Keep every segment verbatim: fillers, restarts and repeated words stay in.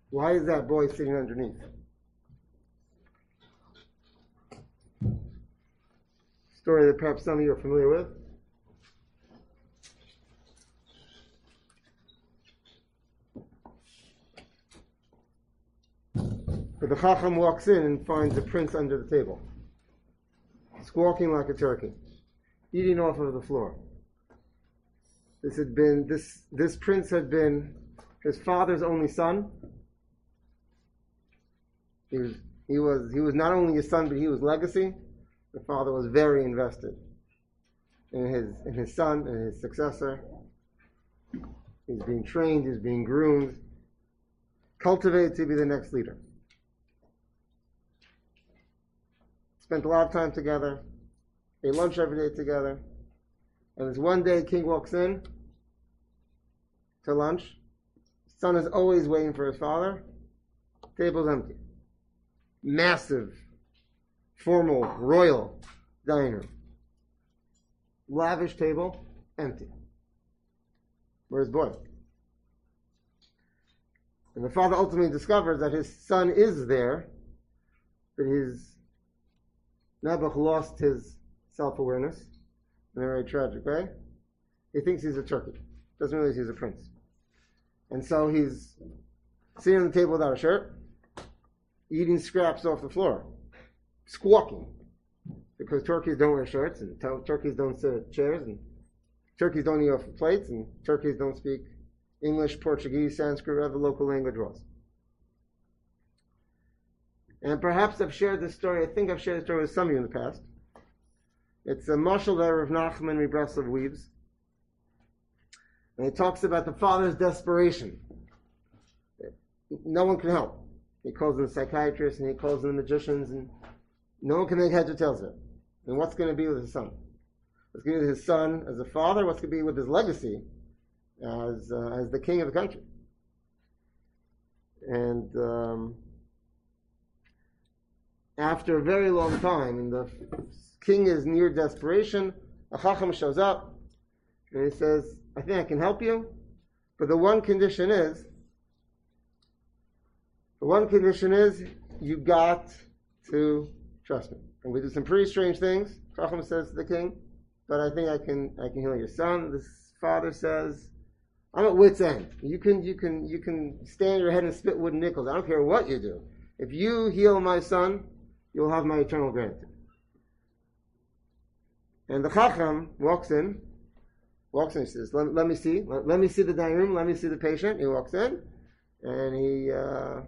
Why is that boy sitting underneath? Story that perhaps some of you are familiar with. But the Chacham walks in and finds the prince under the table, squawking like a turkey, eating off of the floor. This had been this this prince had been his father's only son. He was he was he was not only his son, but he was legacy. The father was very invested in his in his son and his successor. He's being trained, he's being groomed, cultivated to be the next leader. Spent a lot of time together, ate lunch every day together. And this one day, king walks in to lunch. Son is always waiting for his father. Table's empty. Massive, formal, royal dining room. Lavish table, empty. Where's boy? And the father ultimately discovers that his son is there, but his Nebuch lost his self-awareness in a very tragic way. He thinks he's a turkey. Doesn't realize he's a prince. And so he's sitting on the table without a shirt, eating scraps off the floor, squawking. Because turkeys don't wear shirts, and t- turkeys don't sit at chairs, and turkeys don't eat off of plates, and turkeys don't speak English, Portuguese, Sanskrit, whatever the local language was. And perhaps I've shared this story, I think I've shared this story with some of you in the past. It's a mashal that Rav Nachman Rebreslov weaves. And he talks about the father's desperation. No one can help. He calls in the psychiatrists and he calls in the magicians, and no one can make heads or tails of it. And what's going to be with his son? What's going to be with his son as a father? What's going to be with his legacy as uh, as the king of the country? And um, after a very long time, and the king is near desperation, a Chacham shows up and he says, I think I can help you, but the one condition is, the one condition is you got to trust me. And we do some pretty strange things, Chacham says to the king, but I think I can I can heal your son. The father says, I'm at wit's end. You can you can you can stand your head and spit wooden nickels. I don't care what you do. If you heal my son, you'll have my eternal gratitude. And the Chacham walks in, walks in and says, let, let me see, let, let me see the dining room, let me see the patient. He walks in, and he uh,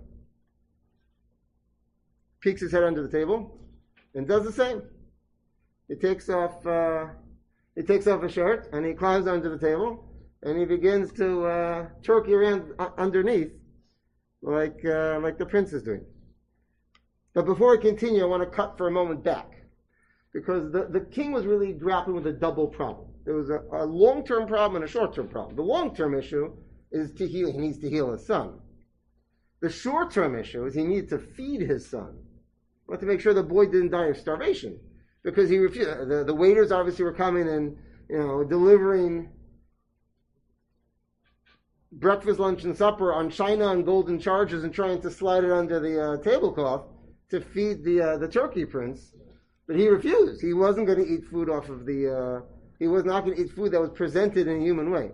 peeks his head under the table, and does the same. He takes off, uh, he takes off his shirt, and he climbs under the table, and he begins to uh, turkey around uh, underneath, like uh, like the prince is doing. But before I continue, I want to cut for a moment back, because the, the king was really grappling with a double problem. There was a, a long-term problem and a short-term problem. The long-term issue is to heal, he needs to heal his son. The short-term issue is he needs to feed his son. He wanted to make sure the boy didn't die of starvation, because he refused. The, the waiters obviously were coming and, you know, delivering breakfast, lunch, and supper on china and golden chargers and trying to slide it under the uh, tablecloth to feed the uh, the turkey prince. But he refused. He wasn't going to eat food off of the, uh, he was not going to eat food that was presented in a human way.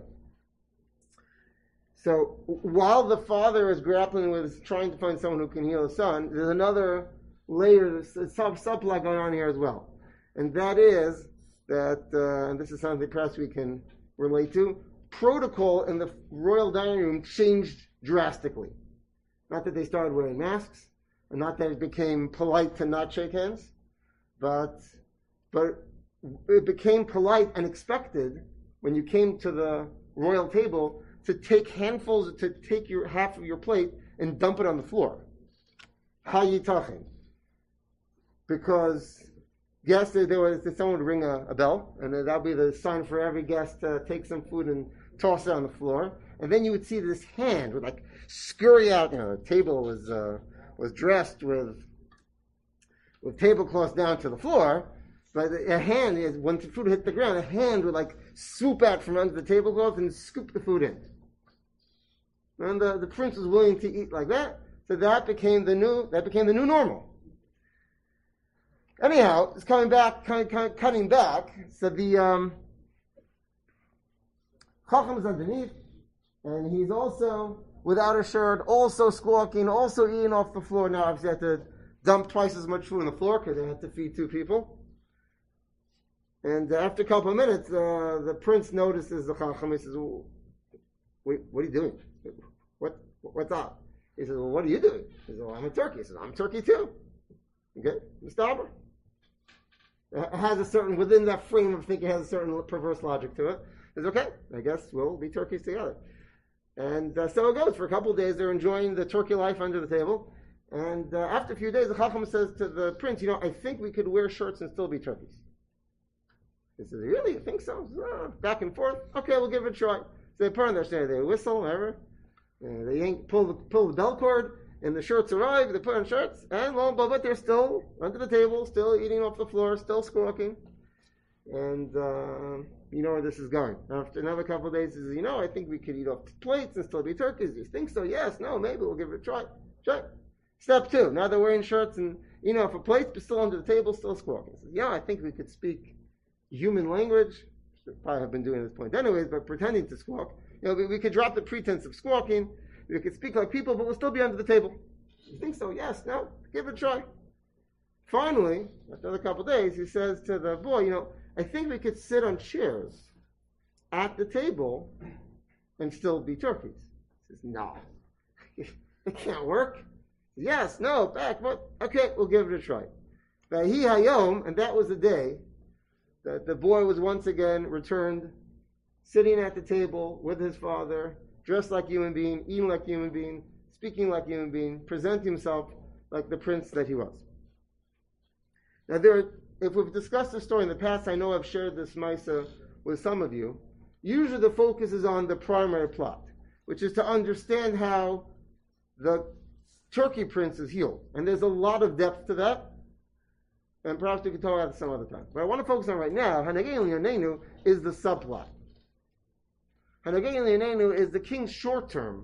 So while the father is grappling with trying to find someone who can heal his son, there's another layer, sub subplot going on here as well. And that is that, uh, and this is something perhaps we can relate to, protocol in the royal dining room changed drastically. Not that they started wearing masks, and not that it became polite to not shake hands, but but it became polite and expected when you came to the royal table to take handfuls, to take your half of your plate and dump it on the floor. Hayitachin. Because guests, there was someone would ring a, a bell, and that would be the sign for every guest to take some food and toss it on the floor. And then you would see this hand would like scurry out. You know, the table was uh, was dressed with with tablecloths down to the floor, but a hand is when the food hit the ground, a hand would like swoop out from under the tablecloth and scoop the food in. And the, the prince was willing to eat like that, so that became the new that became the new normal. Anyhow, it's coming back, cutting, cutting back. So the um, Chacham is underneath, and he's also without a shirt, also squawking, also eating off the floor. Now, obviously, they had to dump twice as much food on the floor because they had to feed two people. And after a couple of minutes, uh, the prince notices the Chacham. He says, "Wait, what are you doing? What, what's up?" He says, "Well, what are you doing?" He says, "Well, I'm a turkey." He says, "I'm turkey too." Okay, Mister It has a certain, within that frame of thinking, it has a certain perverse logic to it. It's okay, I guess we'll be turkeys together. And uh, so it goes. For a couple of days, they're enjoying the turkey life under the table. And uh, after a few days, the Chacham says to the prince, "You know, I think we could wear shirts and still be turkeys." He says, "Really? You think so?" Says, oh, back and forth. "Okay, we'll give it a try." So they put on their shirt, they whistle, whatever. And they yank, pull the, pull the bell cord. And the shirts arrive, they put on shirts, and lo and behold, they're still under the table, still eating off the floor, still squawking. And uh, you know where this is going. After another couple of days, he says, "You know, I think we could eat off plates and still be turkeys." You think so? Yes, no, maybe we'll give it a try. Try. Step two, now they're wearing shirts and you know, off a plate, but still under the table, still squawking. He says, "Yeah, I think we could speak human language." Should probably have been doing this point anyways, but pretending to squawk. You know, we, we could drop the pretense of squawking. We could speak like people, but we'll still be under the table. You think so? Yes, no, give it a try. Finally, after a couple of days, he says to the boy, "You know, I think we could sit on chairs at the table and still be turkeys." He says, "No, it can't work." "Yes, no, back, what? Okay, we'll give it a try." Vahi hayom, and that was the day that the boy was once again returned, sitting at the table with his father, dressed like a human being, eating like a human being, speaking like a human being, presenting himself like the prince that he was. Now, there, are, if we've discussed this story in the past, I know I've shared this Maisa with some of you. Usually the focus is on the primary plot, which is to understand how the turkey prince is healed. And there's a lot of depth to that, and perhaps we can talk about it some other time. But I want to focus on right now, Hanagei L'Yanenu is the subplot. Hanagei L'Yanenu is the king's short-term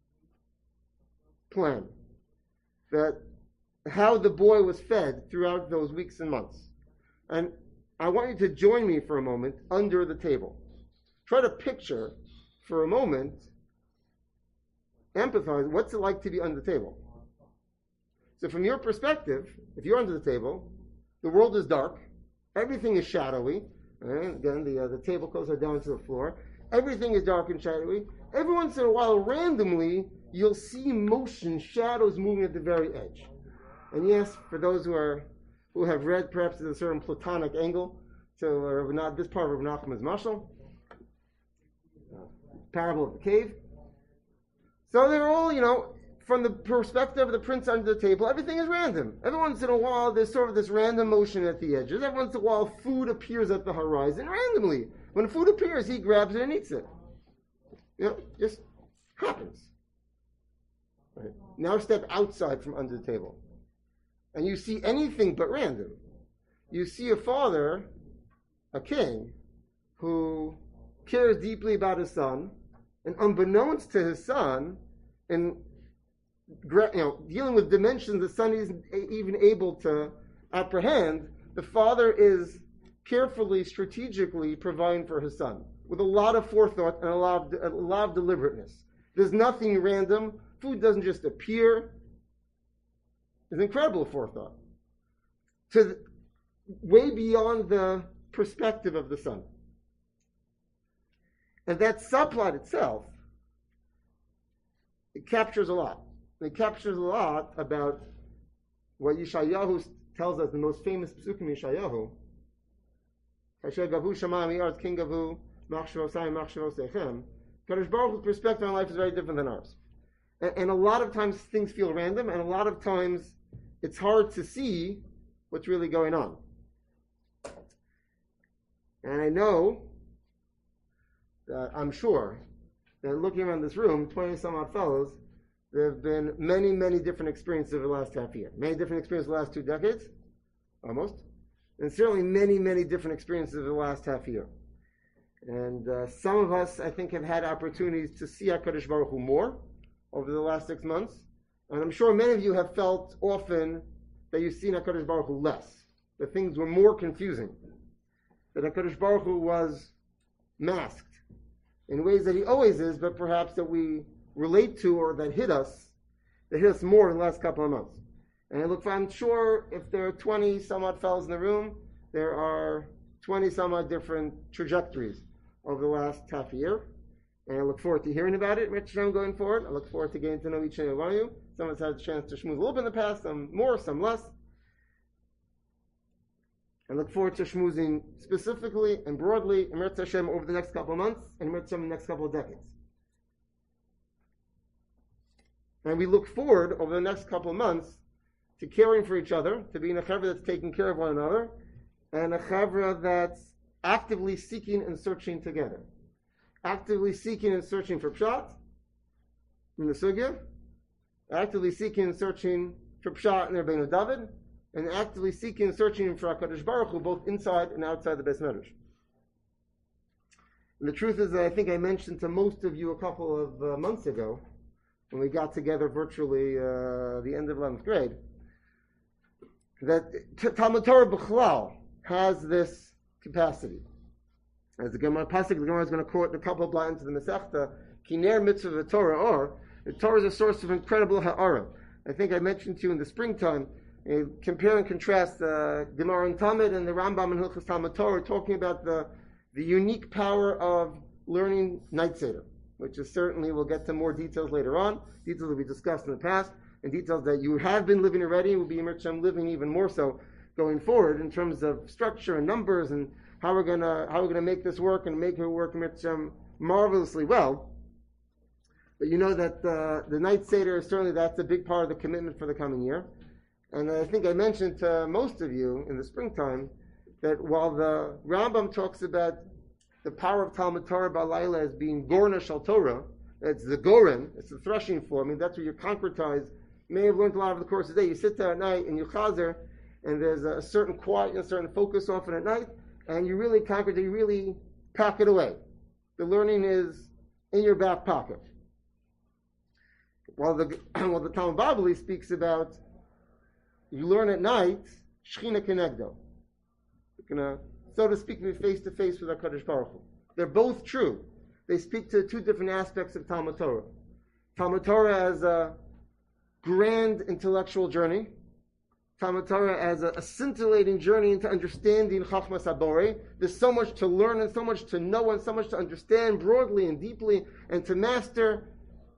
plan, that how the boy was fed throughout those weeks and months. And I want you to join me for a moment under the table. Try to picture for a moment, empathize, what's it like to be under the table? So from your perspective, if you're under the table, the world is dark, everything is shadowy, and again, the, uh, the tablecloths are down to the floor, everything is dark and shadowy. Every once in a while, randomly, you'll see motion, shadows moving at the very edge. And yes, for those who are who have read perhaps at a certain Platonic angle to uh, not this part of Rav Nachman's Mashal, uh, parable of the cave. So they're all, you know, from the perspective of the prince under the table, everything is random. Every once in a while, there's sort of this random motion at the edges. Every once in a while, food appears at the horizon randomly. When food appears, he grabs it and eats it. You know, just happens. Right? Now step outside from under the table. And you see anything but random. You see a father, a king, who cares deeply about his son, and unbeknownst to his son, and you know, dealing with dimensions the son isn't even able to apprehend, the father is carefully, strategically providing for his son with a lot of forethought and a lot of, a lot of deliberateness. There's nothing random. Food doesn't just appear. There's incredible forethought to the, way beyond the perspective of the son. And that subplot itself, it captures a lot. It captures a lot about what Yeshayahu tells us, the most famous psukim in Yeshayahu. Kasher gavu shamayim ya'aretz king gavu machshavos hayim machshavos echem. Kadosh Baruch Hu's perspective on life is very different than ours. And, and a lot of times things feel random, and a lot of times it's hard to see what's really going on. And I know, that I'm sure, that looking around this room, twenty some odd fellows, there have been many, many different experiences over the last half year. Many different experiences over the last two decades, almost. And certainly many, many different experiences over the last half year. And uh, some of us, I think, have had opportunities to see HaKadosh Baruch Hu more. over the last six months. And I'm sure many of you have felt often that you've seen HaKadosh Baruch Hu less, that things were more confusing, that HaKadosh Baruch Hu was masked in ways that he always is, but perhaps that we relate to or that hit us, that hit us more in the last couple of months. And I look for, I'm sure if there are twenty some odd fellows in the room, there are twenty some odd different trajectories over the last half a year. And I look forward to hearing about it, Rich Hashem, going forward. I look forward to getting to know each and every one of you. Some of us had a chance to schmooze a little bit in the past, some more, some less. I look forward to schmoozing specifically and broadly in Rich Hashem over the next couple of months and Rich Hashem in the next couple of decades. And we look forward over the next couple of months to caring for each other, to being a chavra that's taking care of one another, and a chavra that's actively seeking and searching together. Actively seeking and searching for pshat in the sugya, actively seeking and searching for pshat in the Rabbeinu David, and actively seeking and searching for HaKadosh Baruch Hu both inside and outside the Beis Medrash. And the truth is that I think I mentioned to most of you a couple of uh, months ago, when we got together virtually uh, the end of eleventh grade, that Talmud Torah B'chlal has this capacity. As the Gemara Pasuk, the Gemara is going to quote a couple of lines of the Masechta, Kiner mitzvah Torah or, the Torah is a source of incredible ha'ara. I think I mentioned to you in the springtime, uh, compare and contrast uh, Gemara and Talmud and the Rambam and Hilchos Talmud Torah, talking about the, the unique power of learning Night Seder, which is certainly, we'll get to more details later on, details that we discussed in the past, and details that you have been living already, and will be living even more so going forward in terms of structure and numbers and how we're gonna how we're gonna make this work and make it work um, marvelously well. But you know that uh, the Night Seder, certainly that's a big part of the commitment for the coming year. And I think I mentioned to most of you in the springtime that while the Rambam talks about the power of Talmud Torah B'Alayla as being Gorna Shal Torah, it's the Goren, it's the threshing floor. I mean, that's where you concretize. You may have learned a lot over the course of the day. You sit there at night and you chazer, and there's a certain quiet, a certain focus often at night, and you really conquer it, you really pack it away. The learning is in your back pocket. While the while the Talmud Bavli speaks about you learn at night, Shechina Kenegdo. You're gonna, so to speak, be face to face with HaKadosh Baruch Hu. They're both true. They speak to two different aspects of Talmud Torah. Talmud Torah as a grand intellectual journey. Talmud Torah as a, a scintillating journey into understanding Chachmas HaBorei. There's so much to learn and so much to know and so much to understand broadly and deeply and to master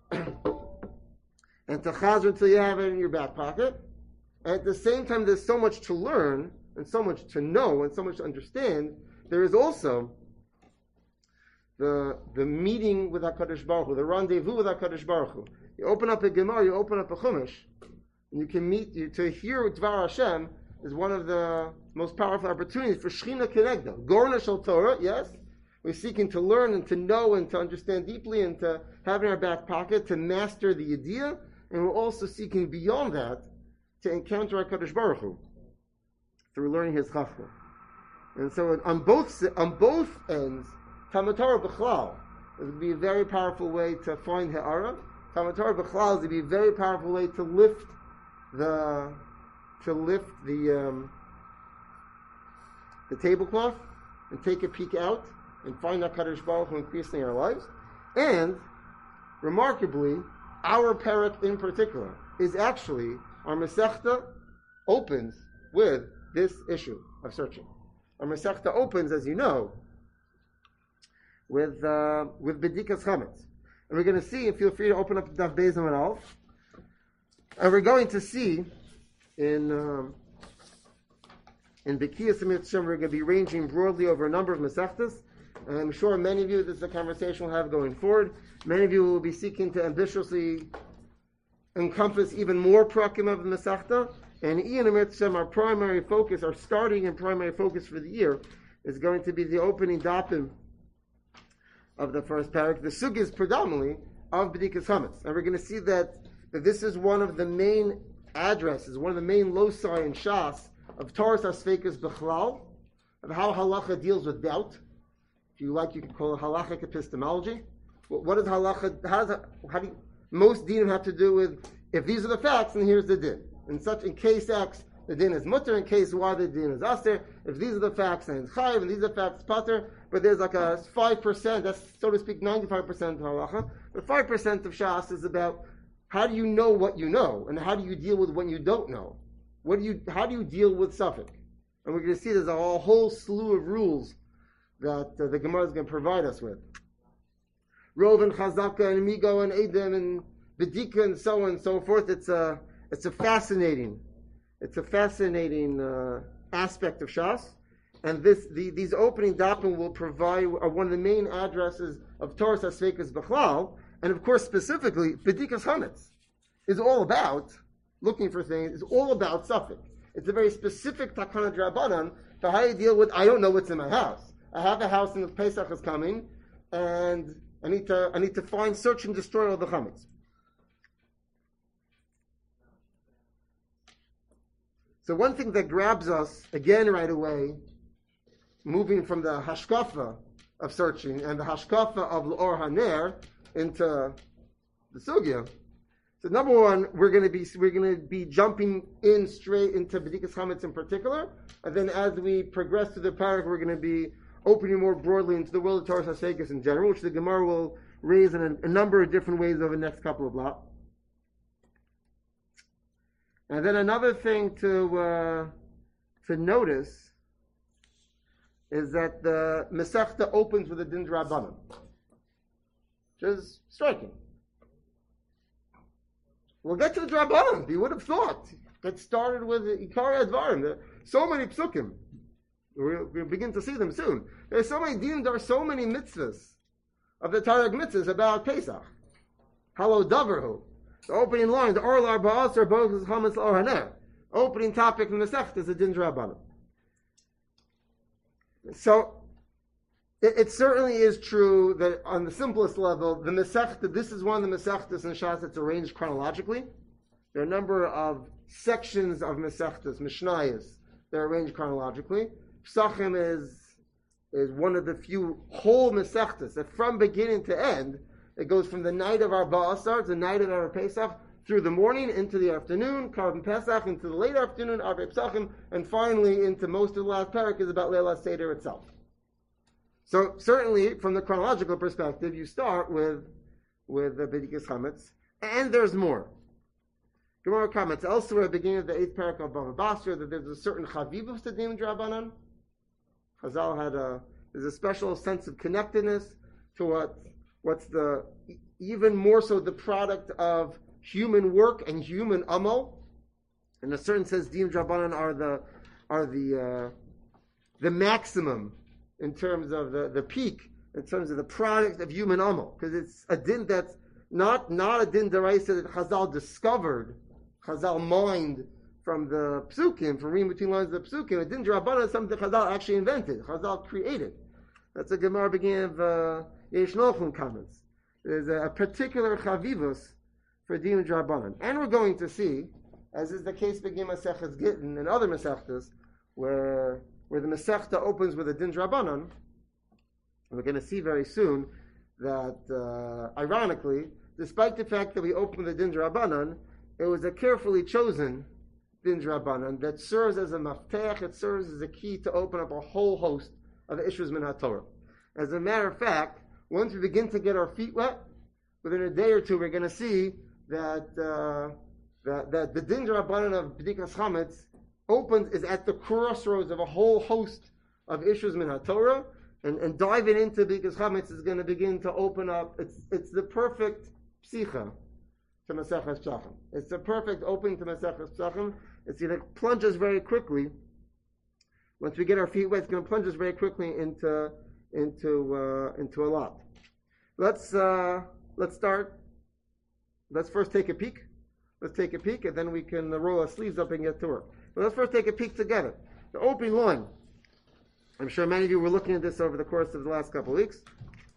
and to chazer until you have it in your back pocket. And at the same time, there's so much to learn and so much to know and so much to understand. There is also the the meeting with HaKadosh Baruch Hu, the rendezvous with HaKadosh Baruch Hu. You open up a Gemara, you open up a Chumash, and you can meet, you, to hear Dvar Hashem is one of the most powerful opportunities for Shechina Kenegda. Gorna Shal Torah, yes. We're seeking to learn and to know and to understand deeply and to have in our back pocket to master the idea. And we're also seeking beyond that to encounter HaKadosh Baruch Hu through learning His Chachma. And so on both on both ends, Talmud Torah B'chlal would be a very powerful way to find Ha'ara. Talmud Torah B'chlal would be a very powerful way to lift the to lift the um, the tablecloth and take a peek out and find HaKadosh Baruch Hu increasing our lives. And remarkably, our parak in particular is actually, our Masechta opens with this issue of searching. Our Masechta opens, as you know, with uh, with Bedikas Chametz. And we're going to see, and feel free to open up Daf Beis Amud Aleph. And we're going to see in um, in Bekiyas Mitzvah, we're going to be ranging broadly over a number of Masechtas. And I'm sure many of you, this is a conversation we'll have going forward. Many of you will be seeking to ambitiously encompass even more prakim of the Masechta. And Ian Amitzim, our primary focus, our starting and primary focus for the year, is going to be the opening dapim of the first parak. The sugya is predominantly of Bedikas Chametz. And we're going to see that, that this is one of the main addresses, one of the main loci in Shas of Torah HaSfeikus B'chlal, of how halacha deals with doubt. If you like, you can call it halachic epistemology. What, what is halacha? How, does, how, do you, most dinim have to do with, if these are the facts, then here's the din. In such, in case X, the din is mutter, in case Y, the din is aser. If these are the facts, then it's chayiv, and these are the facts, pater. But there's like a five percent, that's, so to speak, ninety-five percent of halacha. But five percent of Shas is about how do you know what you know, and how do you deal with what you don't know? What do you, how do you deal with suffix? And we're going to see there's a whole, whole slew of rules that uh, the Gemara is going to provide us with. Rov and Chazaka and Migo and Edom and Bedika and so on and so forth. It's a, it's a fascinating, it's a fascinating uh, aspect of Shas. And this, the, these opening dapim will provide, are one of the main addresses of Torah Sasvekas Bechlal. And of course, specifically, Bedikas Chametz is all about looking for things, is all about suffix. It's a very specific takana drabanan for how you deal with, I don't know what's in my house. I have a house and the Pesach is coming, and I need to I need to find, search, and destroy all the chametz. So one thing that grabs us again right away, moving from the hashkafa of searching and the hashkafa of l'or haner into the sugya. So number one, we're going to be we're going to be jumping in straight into Bedikas Chametz in particular, and then as we progress through the parak, we're going to be opening more broadly into the world of Torah Sasvekas in general, which the Gemara will raise in a, a number of different ways over the next couple of blocks. And then another thing to uh, to notice is that the Masechta opens with a Din D'Rabbanan, which is striking. We'll get to the Drabbanan. You would have thought. Get started with Ikari Advarim. There are so many psukim. We'll, we'll begin to see them soon. There are so many dinim, there are so many mitzvahs of the Targum mitzvahs about Pesach. Halo Davarhu. The opening line, the Orlar Ba'asar Bogus Hamas Or Haner. Opening topic in the Sech is the Din Drabbanan. So, it, it certainly is true that on the simplest level, the Masechta, this is one of the Masechtas in Shas that's arranged chronologically. There are a number of sections of Masechtas, Mishnayos, they're arranged chronologically. Psachim is is one of the few whole Masechtas that from beginning to end, it goes from the night of our Ba'asar to the night of our Pesach, through the morning into the afternoon, Karban Pesach, into the late afternoon, Arvei Psachim, and finally into most of the last parak is about Leila Seder itself. So certainly, from the chronological perspective, you start with with the Bedikas Chametz, and there's more. Gemara comments elsewhere at the beginning of the eighth parak of Bava Basra that there's a certain chavivus to Din D'Rabbanan. Chazal had a there's a special sense of connectedness to what what's the even more so the product of human work and human amal. In a certain sense, Din D'Rabbanan are the are the uh, the maximum in terms of the, the peak, in terms of the product of human amal, because it's a din that's not not a din deraisa that Chazal discovered, Chazal mined from the psukim, from reading between lines of the psukim. A din d'Rabbanan is something that Chazal actually invented, Chazal created. That's a Gemara beginning of uh, Yesh Nochum comments. There's a, a particular chavivus for din d'Rabbanan, and we're going to see, as is the case beginning Maseches Gittin and other Masechtas, where where the Masechta opens with a Din D'Rabbanan, we're going to see very soon that, uh, ironically, despite the fact that we open with a Din D'Rabbanan, it was a carefully chosen Din D'Rabbanan that serves as a maftech, it serves as a key to open up a whole host of issues min HaTorah. As a matter of fact, once we begin to get our feet wet, within a day or two, we're going to see that uh, that, that the Din D'Rabbanan of Bedikas Chametz opens is at the crossroads of a whole host of issues min HaTorah, and, and diving into Bedikas Chametz is going to begin to open up. It's it's the perfect psicha to Maseches Psachim. It's the perfect opening to Maseches Psachim. It's going to plunge us very quickly. Once we get our feet wet, it's going to plunge us very quickly into into uh, into a lot. Let's uh, let's start. Let's first take a peek. Let's take a peek, and then we can roll our sleeves up and get to work. But let's first take a peek together. The opening line. I'm sure many of you were looking at this over the course of the last couple of weeks.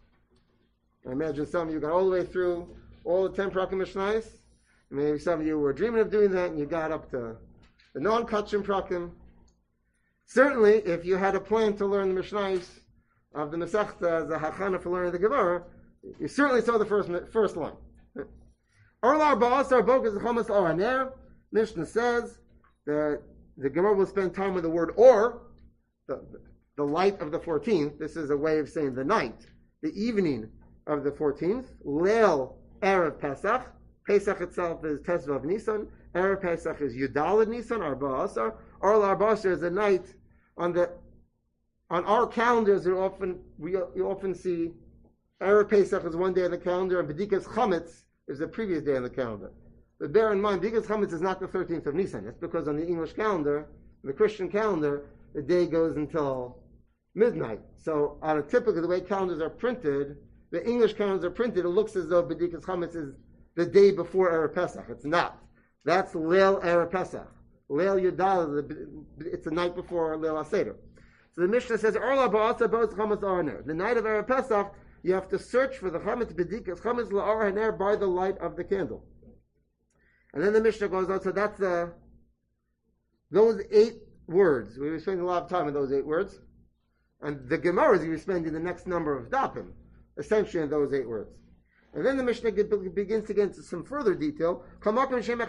I imagine some of you got all the way through all the ten Prakim Mishnayos. Maybe some of you were dreaming of doing that, and you got up to the non-Kachim Prakim. Certainly, if you had a plan to learn the Mishnayos of the Masechta as a hachana for learning the Gemara, you certainly saw the first first line. Orlar ba'asar bokas chametz or haner. Mishnah says that the Gemara will spend time with the word or, the, the light of the fourteenth. This is a way of saying the night, the evening of the fourteenth. Leil Erev Pesach. Pesach itself is Tesvav Nisan. Erev Pesach is Yudalad Nisan, Arba Asar. Orla Arba Asar is the night on the on our calendars. You often we you often see Erev Pesach is one day on the calendar, and Bedikas Chametz is the previous day on the calendar. But bear in mind, Bedikas Chametz is not the thirteenth of Nisan. That's because on the English calendar, the Christian calendar, the day goes until midnight. So, on a typically the way calendars are printed, the English calendars are printed, it looks as though Bedikas Chametz is the day before Erev Pesach. It's not. That's Leil Erev Pesach. Leil Yudal, it's the night before Leil HaSeder. So the Mishnah says, Orla ba'asa ba'os chametz la'or. The night of Erev Pesach, you have to search for the chametz b'dikas, chametz la'or haner, by the light of the candle. And then the Mishnah goes on, so that's uh, those eight words. We were spending a lot of time on those eight words. And the Gemara is you were spending the next number of dapim, essentially in those eight words. And then the Mishnah begins to get into some further detail. A place you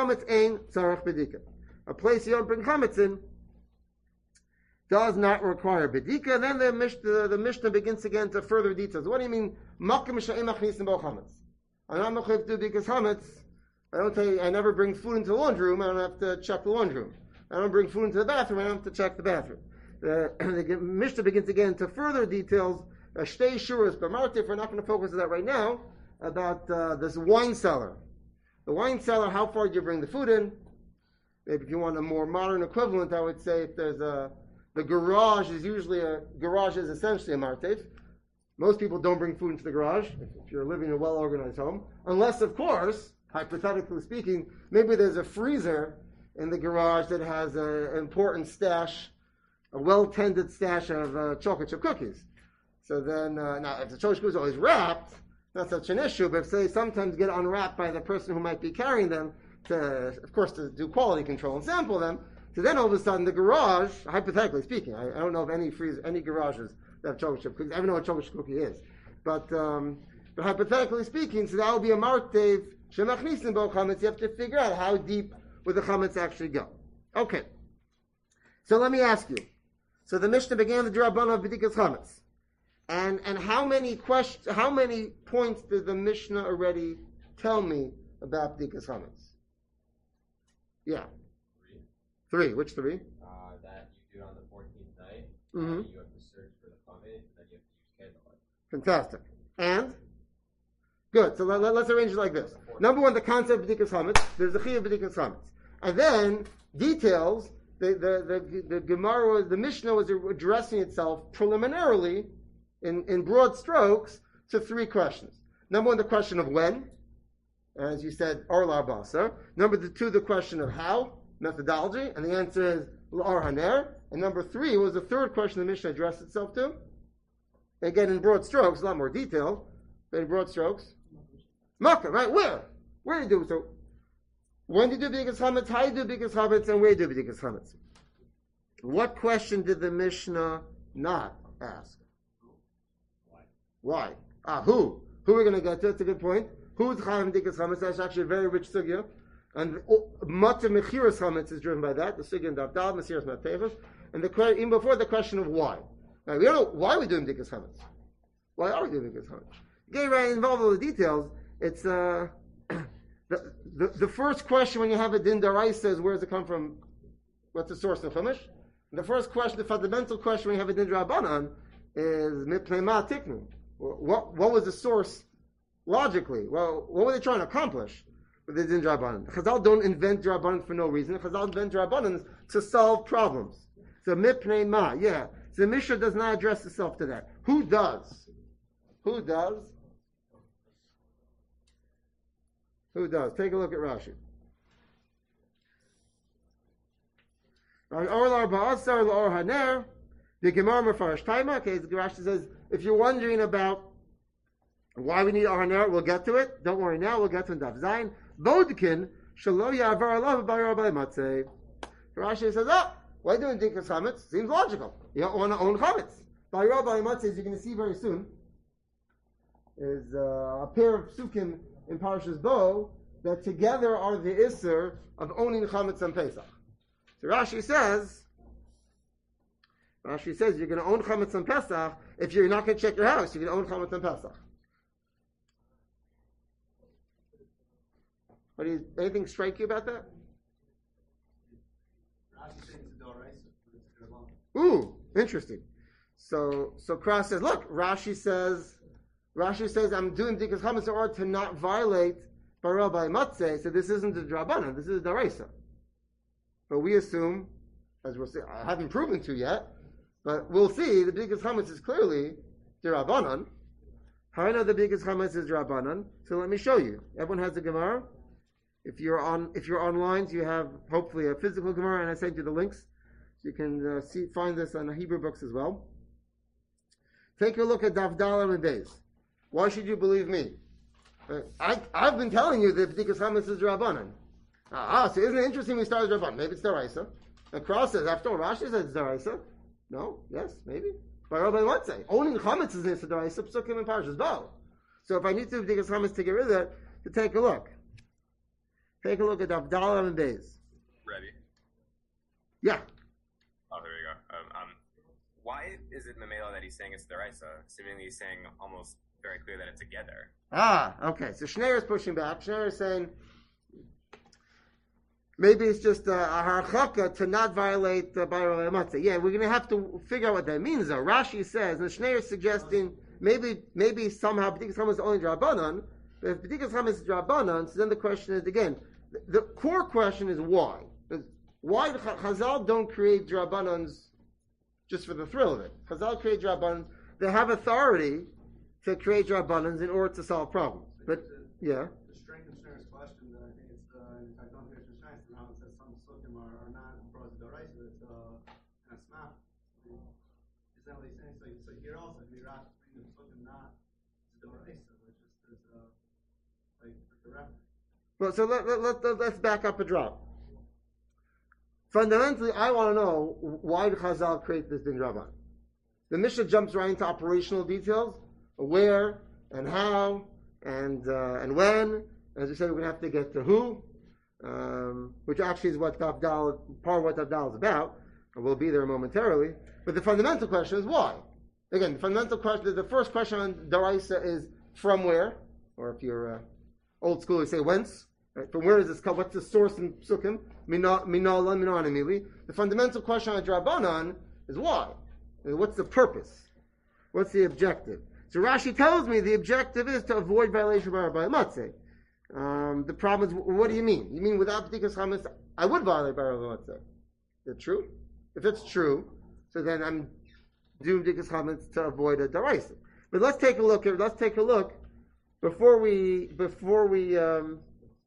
don't bring chametz in does not require bedika. And then the Mishnah, the Mishnah begins to get into further details. What do you mean? I'm not mechayiv to do because chametz. I don't tell you, I never bring food into the laundry room. I don't have to check the laundry room. I don't bring food into the bathroom. I don't have to check the bathroom. The, the Mishnah begins to get into further details. Shtei shuras b'martif. We're not going to focus on that right now. About uh, this wine cellar. The wine cellar, how far do you bring the food in? Maybe if you want a more modern equivalent, I would say if there's a, the garage is usually a, garage is essentially a martif. Most people don't bring food into the garage if, if you're living in a well-organized home. Unless, of course, hypothetically speaking, maybe there's a freezer in the garage that has an important stash, a well-tended stash of uh, chocolate chip cookies. So then, uh, now if the chocolate chip cookies are always wrapped, not such an issue, but if they sometimes get unwrapped by the person who might be carrying them, to, of course, to do quality control and sample them, so then all of a sudden the garage, hypothetically speaking, I, I don't know of any freezer, any garages that have chocolate chip cookies. I don't know what chocolate chip cookie is. But, um, but hypothetically speaking, so that would be a martev, shemachnisin bo chametz. You have to figure out how deep would the chametz actually go. Okay. So let me ask you. So the Mishnah began the D'Rabbanan of B'dikas Chametz. And and how many questions, how many points did the Mishnah already tell me about B'dikas Chametz? Yeah. Three. Three. Which three? Uh, that you do it on the fourteenth night. Mm-hmm. You have to search for the chametz, and then you have to use candlelight. Fantastic. And? Good. So let, let, let's arrange it like this. Number one, the concept of B'dikas Chametz. There's the Chiyuv of B'dikas Chametz. And then, details, the, the, the, the Gemara, the Mishnah was addressing itself preliminarily In, in broad strokes, to three questions. Number one, the question of when, as you said, Orla Basar. Number two, the question of how, methodology, and the answer is L'Or Haner. And number three was the third question the Mishnah addressed itself to. Again, in broad strokes, a lot more detail, but in broad strokes. Makkah, right? Where? Where do you do it? So, when do you do B'dikas Chametz, how do you do B'dikas Chametz, and where do you do B'dikas Chametz? What question did the Mishnah not ask? Why? Ah, who? Who we're going to get to? That's a good point. Who's Chayav B'dikas Chametz? That's actually a very rich sugya. And Matzah Mechiras Chametz is driven by that. The sugya in Davdal, Mesiras Matevas. And the even before the question of why. Now, we don't know why we're doing B'dikas Chametz. Why are we doing B'dikas Chametz? Getting right involved in all the details, it's, uh, the, the, the first question when you have a Din Daraisa is where does it come from? What's the source of Chumash? The first question, the fundamental question when you have a Din Rabbanan is Mipnei Ma Tiknu. What, what was the source logically? Well, what were they trying to accomplish with the Din Drabanan? Chazal don't invent Drabanan for no reason. Chazal invent Drabanan to solve problems. So mipnei ma, yeah. So the Mishnah does not address itself to that. Who does? Who does? Who does? Take a look at Rashi. Orlar ba'asar l'or haner. The Gemara Mefarish Taima. Okay, the Rashi says, if you're wondering about why we need Or Haner, we'll get to it. Don't worry now, we'll get to Daf Zayin. Bodkin, Shalo Yavar Allah B'Bayar B'Ay Matzeh. Rashi says, oh, why doing B'dikas Chametz? Seems logical. You don't want to own Chametz. B'Bayar B'Ay Matzeh, as you're going to see very soon, is uh, a pair of psukim in Parshas Bo that together are the Isser of owning Chametz on Pesach. So Rashi says, Rashi says you're going to own Chametz on Pesach if you're not going to check your house. You're going to own Chametz on Pesach. What do you, anything strike you about that? Rashi says it's a Doraisa, but it's a Rabban. Ooh, interesting. So, so Cross says, look, Rashi says, Rashi says, I'm doing B'dikas Chametz in order to not violate Barel by Matzeh. So this isn't a Drabanan, this is a Doraisa. But we assume, as we'll see, I haven't proven to yet, but we'll see the B'dikas Chametz is clearly Drabanan. How I know the B'dikas Chametz is Drabanan? So let me show you. Everyone has a Gemara. If you're on, if you're online, you have hopefully a physical Gemara, and I sent you the links. So you can uh, see, find this on the Hebrew books as well. Take a look at Daf Dalam and Beis. Why should you believe me? Uh, I, I've been telling you that B'dikas Chametz is Rabbanan. Ah, so isn't it interesting we started Rabbanan? Maybe it's Daraisa. And Cross says, after all, Rashi says it's Daraisa. No? Yes? Maybe? But Rabbi might say, owning Chametz is Nisa Daraisa, Psukim and Parshas Bo. So if I need to do B'dikas Chametz to get rid of that, to take a look. Take a look at Daf Dalam and Beis. Ready? Yeah. Oh, there we go. Um, um, why is it Mamela that he's saying it's Deraisa? Seemingly he's saying almost very clear that it's together. Ah, okay. So Schneer is pushing back. Schneer is saying maybe it's just a, a harchaka to not violate the Bayro Matzah. Yeah, we're going to have to figure out what that means though. Rashi says, and Schneer is suggesting maybe maybe somehow B'dikas Chametz is only Drabanan, but if B'dikas Chametz is Drabanan, so then the question is again, the, the core question is why? Why the Chazal don't create Drabanans just for the thrill of it? Chazal create Drabanans. They have authority to create Drabanans in order to solve problems. But, the, yeah. The strength of Schneer's question, that I think it's, uh, I don't think it's the strength, how it says some Sukkim are, are not brought to the right, so it's uh, kind of smart. Is that what he's saying? So, so here also, we wrap the Sukkim not to the right, so it's just, there's, uh, like, the reference. Well, so let, let, let, let's back up a drop. Fundamentally, I want to know why did Chazal create this din Rabban? The Mishnah jumps right into operational details, where and how and uh, and when. As we said, we're going to have to get to who, um, which actually is what Dal, part of what Dal is about, and we'll be there momentarily. But the fundamental question is why. Again, the fundamental question, the first question on Daraisa is from where, or if you're uh, old school, you say whence. Right? From where is this come? What's the source in Psukim? Minala, Minanimili. The fundamental question on Drabanan is why? What's the purpose? What's the objective? So Rashi tells me the objective is to avoid violation of Bar Matzeh. Um, the problem is, what do you mean? You mean without B'dikas Chametz, I would violate Bar Matzeh? Is that true? If it's true, so then I'm doing B'dikas Chametz to avoid a Daraisa. But let's take a look at, let's take a look before we, before we, um,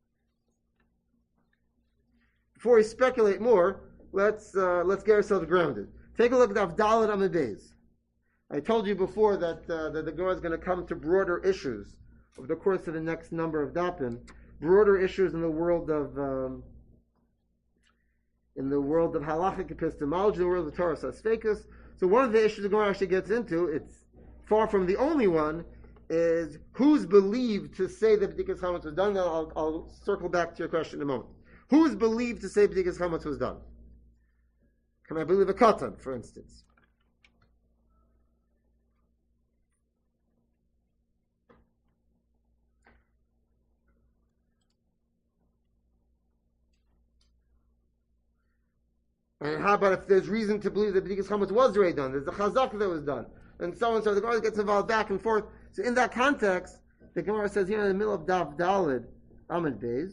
Before we speculate more, let's uh, let's get ourselves grounded. Take a look at Avdalat Amud Beis. I told you before that, uh, that the Gemara is going to come to broader issues over the course of the next number of dapim, broader issues in the world of um, in the world of halachic epistemology, the world of Torah Sasfekus. So one of the issues the Gemara actually gets into, it's far from the only one, is who's believed to say that B'dikas Chametz was done. Now I'll, I'll circle back to your question in a moment. Who is believed to say B'dikas Chametz was done? Can I believe a katan, for instance? And how about if there's reason to believe that B'dikas Chametz was already done? There's a chazak that was done, and so on. So the Gemara gets involved back and forth. So in that context, the Gemara says here in the middle of Daf Dalid Amud Beis,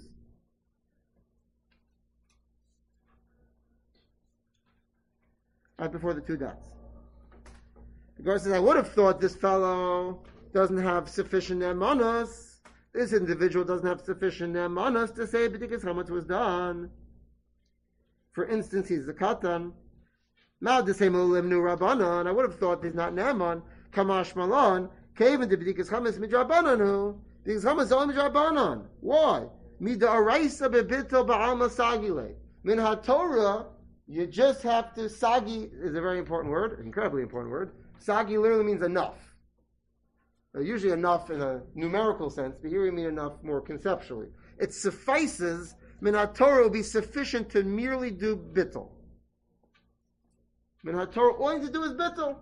right before the two dots. The Gemara says, I would have thought this fellow doesn't have sufficient nemanos. This individual doesn't have sufficient nemanos to say B'dikas Chametz was done. For instance, he's the katan. Now the same limnu rabbanon. I would have thought he's not neman. Kamash malon. Kaven de B'dikas Chametz midrabbananu. B'dikas Chametz only midrabbanon. Why? Midaraisa bebitel ba'alma sagile. Min haTorah. You just have to, sagi is a very important word, incredibly important word. Sagi literally means enough. Uh, usually enough in a numerical sense, but here we mean enough more conceptually. It suffices, min haTorah will be sufficient to merely do bittul. Min haTorah, all you need to do is bittul.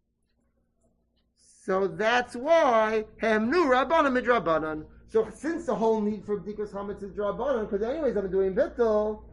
So that's why, hemnu rabbanan midrabanan. So since the whole need for b'dikas chametz is drabanan, because anyways I'm doing bittul,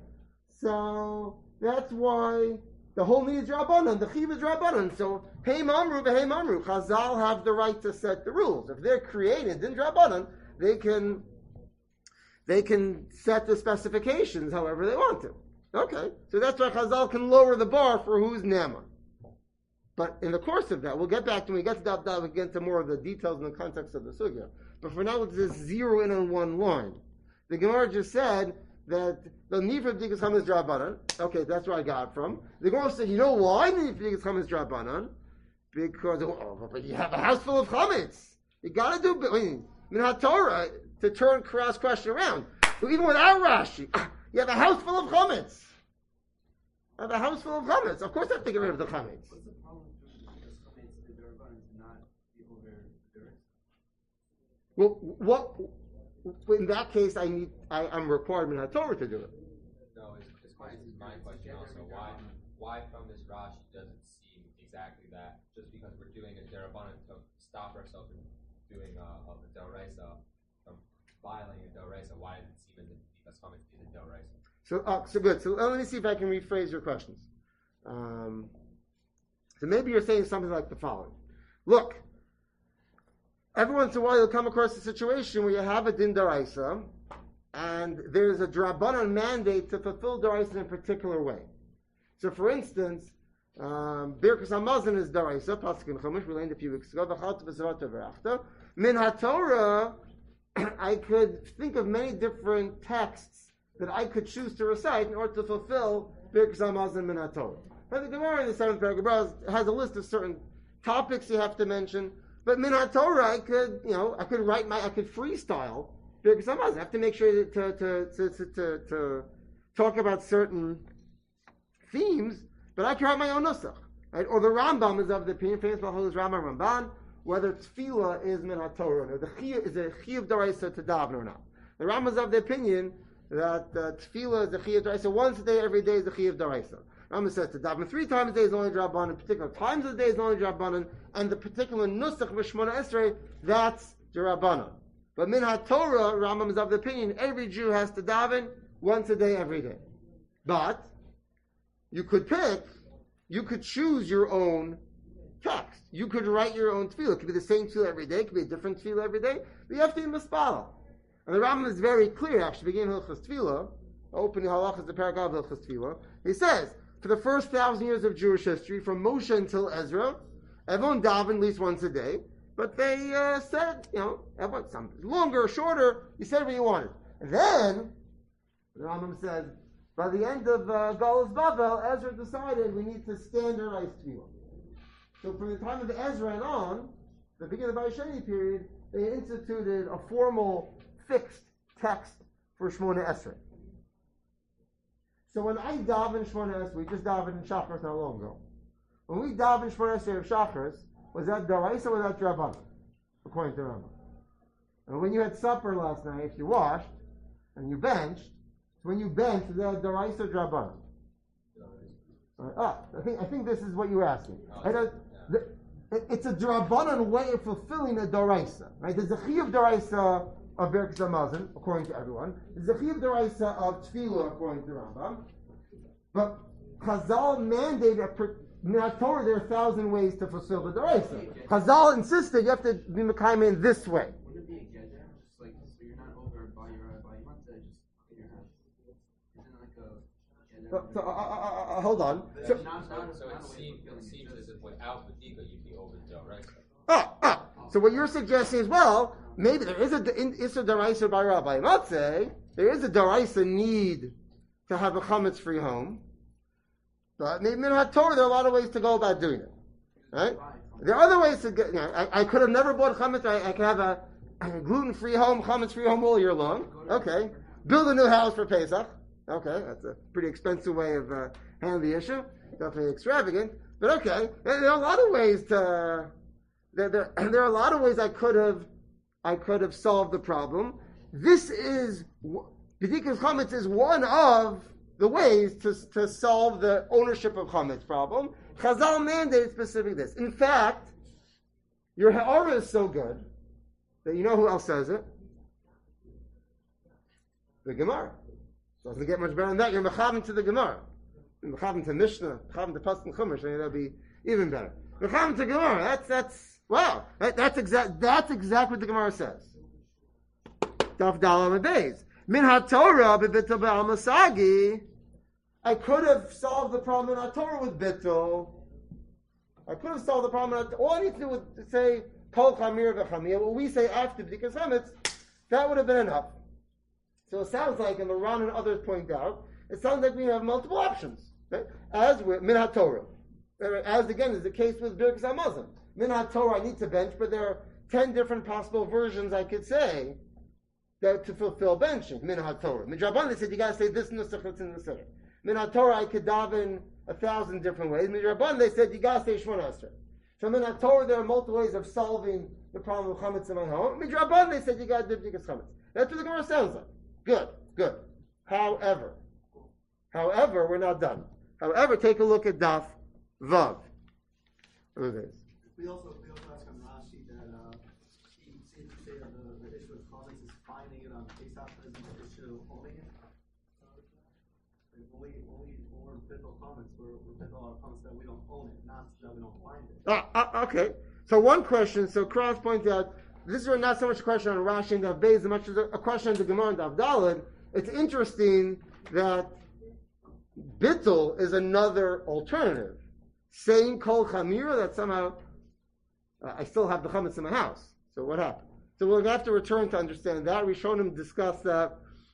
so that's why the whole need is drabanan, the chiv is drabanan. So hey mamru v'hei mamru, Chazal have the right to set the rules. If they're created in drabanan, they can they can set the specifications however they want to. Okay, so that's why Chazal can lower the bar for who's nema. But in the course of that, we'll get back to when we get to that, we'll get into more of the details in the context of the sugya. But for now, let's just zero in on one line. The Gemara just said that the need for b'dikas chametz drabanan. Okay, that's where I got it from. The Gemara said, you know why the need for b'dikas chametz drabanan? Because oh, but you have a house full of chametz. You got to do I mean, min haTorah to turn Kara's question around. So even without Rashi, you have a house full of chametz. I have a house full of chametz. Of course, I have to get rid of the chametz. What's the problem with because chametz is their burden to not be over duress? Well, what in that case I need I, I'm required min haTorah to do it. No, this, this question is my question also. Why, why from this Rashi does it seem exactly that? Just because we're doing a derabanan to stop ourselves from doing a, a doraisa, from violating a doraisa, why does it seem as if because chametz is a doraisa? So, uh, so good. So let me see if I can rephrase your questions. Um, so maybe you're saying something like the following: look, every once in a while you'll come across a situation where you have a din daraisa, and there's a drabanan mandate to fulfill daraisa in a particular way. So, for instance, um, Birkas Hamazon is daraisa. Pasuk in Chumash we learned a few weeks ago. V'chalta v'zarata v'rachta. Min haTorah, I could think of many different texts that I could choose to recite in order to fulfill Birkas Hamazon min haTorah. Now the Gemara in the seventh paragraph has a list of certain topics you have to mention, but min haTorah I could, you know, I could write my, I could freestyle Birkas Hamazon. I have to make sure to to to to, to, to talk about certain themes, but I can write my own nusach, right? Or the Rambam is of the opinion, famous Mahalus Rambam Ramban, whether tefillah is min haTorah or the chiyuv is a chiyuv daraisa to daven or not. The Rambam is of the opinion that uh, tefillah is the chiyuv daraisa once a day, every day is the chiyuv daraisa. Rambam says to daven three times a day is only drabanan, particular times of the day is only drabanan, and the particular nusach v'shmona esrei, that's drabanan. But min haTorah, Rambam is of the opinion every Jew has to daven once a day, every day. But you could pick, you could choose your own text. You could write your own tefillah. It could be the same tefillah every day. It could be a different tefillah every day. But you have to be mispala. And the Rambam is very clear, actually, beginning of Hilchos Tefillah, opening halachas the paragraph of Hilchos Tefillah. He says, for the first thousand years of Jewish history, from Moshe until Ezra, everyone davened at least once a day. But they uh, said, you know, everyone, some longer or shorter, you said what you wanted. And then, the Rambam says, by the end of uh, Galus Bavel, Ezra decided we need to standardize tefillah. So from the time of Ezra and on, the beginning of the Bayesheni period, they instituted a formal, fixed text for Shmona Esrei. So when I daven Shmona Esrei, we just davened in Shacharis not long ago. When we davened Shmona Esrei of Shacharis, was that Daraisa or was that Drabanan? According to Rambam. And when you had supper last night, if you washed and you benched, when you benched, is that Daraisa or Drabanan? Uh, ah, I think I think this is what you were asking. I don't, the, it, it's a Drabanan way of fulfilling a Daraisa. Right? There's a Chiyuv Daraisa of Birkas Hamazon, according to everyone. There's a Chiyuv Daraisa of Tefillah, according to Rambam. But Chazal mandated, in Torah there are a thousand ways to fulfill the Daraisa. Chazal insisted you have to be Mekayim in this way. Would it be a gedger? Just like, so you're not over by your, by your matzah, just in your house. Isn't it like a... So, so uh, uh, uh, hold on. So, So, so it seems, it seems as if without Badika you'd be over the doraisa. ah, ah. So what you're suggesting is, well, maybe there is a Issa Daraisa by Rabbi Matzeh, there is a Daraisa need to have a chametz-free home. But maybe in HaTorah, there are a lot of ways to go about doing it. Right? There are other ways to get, you know, I, I could have never bought chametz, I, I could have a, a gluten-free home, chametz-free home all year long. Okay. Build a new house for Pesach. Okay, that's a pretty expensive way of uh, handling the issue. Definitely extravagant. But okay, there are a lot of ways to, there, there, there are a lot of ways I could have, I could have solved the problem. This is, B'dikas Chametz is one of the ways to, to solve the ownership of Chametz problem. Chazal mandated specifically this. In fact, your Ha'ara is so good that you know who else says it? The Gemara. Doesn't get much better than that. You're Mechavim to the Gemara. You're Mechavim to Mishnah, Mechavim to Pasuk Chumash. I mean, that'd be even better. Mechavim to Gemara. That's, that's, wow. That, that's, exact, that's exactly what the Gemara says. Daf Dalam Beis. Min HaTorah beBittul Be'al Masagi. I could have solved the problem in HaTorah with Bittul. I could have solved the problem. In all I need to do was say Kol Chamir v'Chamir. What we say after B'dikas Chametz, that would have been enough. So it sounds like, and the Ran and others point out, it sounds like we have multiple options. Right? As with Min HaTorah. As again is the case with Birkas HaMazon. Min HaTorah I need to bench, but there are ten different possible versions I could say that to fulfill benching. Min HaTorah. Midrabanan they said you got to say this nusach that's in the Siddur. Min HaTorah I could daven a thousand different ways. Midrabanan they said you got to say Shemona Esrei. So Min HaTorah there are multiple ways of solving the problem of chametz in my home. Midrabanan they said you got to do B'dikas Chametz. That's what the Gemara sounds like. Good, good. However, however, we're not done. However, take a look at Daf Vav. Look at this. We also we also ask on Rashi that uh, he seems to say that the, the issue of comments is finding it on Pesach isn't the issue of owning it. Like when we when we when we're bittul comments, we're we're bittul our comments that we don't own it, not that we don't find it. Ah, ah, okay. So one question. So Cross points out. This is not so much a question on Rashi and Daf Beis as much as a question on the Gemara and Daf Daled. It's interesting that Bittul is another alternative. Saying Kol Chamira, that somehow uh, I still have the chametz in my house. So what happened? So we'll have to return to understand that. Rishonim discussed that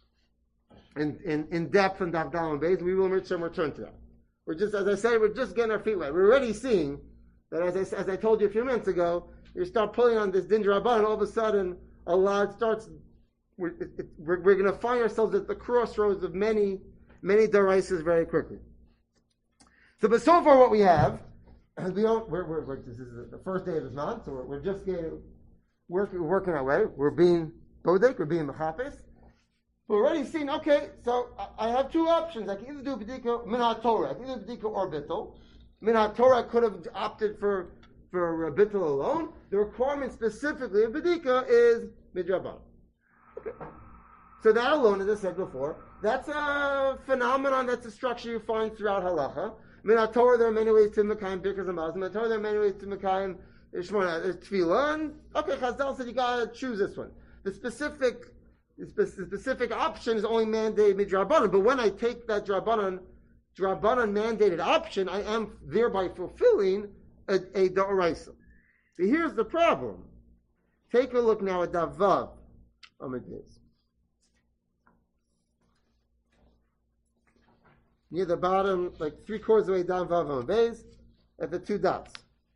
in, in, in depth in Daf Daled and Beis. We will return, return to that. We're just, as I said, we're just getting our feet wet. We're already seeing that, as I, as I told you a few minutes ago, you start pulling on this Din Rabban, and all of a sudden, a lot starts. We're, it, it, we're, we're going to find ourselves at the crossroads of many, many deraisas very quickly. So, but so far, what we have, we don't. We're, we're, we're, this is the first day of this month, so we're, we're just getting working, working our way. We're being bodek, we're being mechapes. We're already seeing. Okay, so I, I have two options. I can either do B'dika Min HaTorah, I can either do B'dika or Bittul. Min HaTorah, I could have opted for. For uh, Bittul alone, the requirement specifically of B'dika is Midrabanan. Okay. So that alone, as I said before, that's a phenomenon, that's a structure you find throughout Halacha. Min HaTorah, there are many ways to Mekayim Birkas HaMazon. Min HaTorah, there are many ways to Mekayim Shmona Tefillah. And okay, Chazal said you gotta choose this one. The specific, the specific option is only mandated Midrabanan. But when I take that Drabanan, Drabanan mandated option, I am thereby fulfilling a, a D'oraisa. So here's the problem. Take a look now at Daf Vav Amud Beis. Near the bottom, like three quarters of the way down Vav Amud Beis, at the two dots.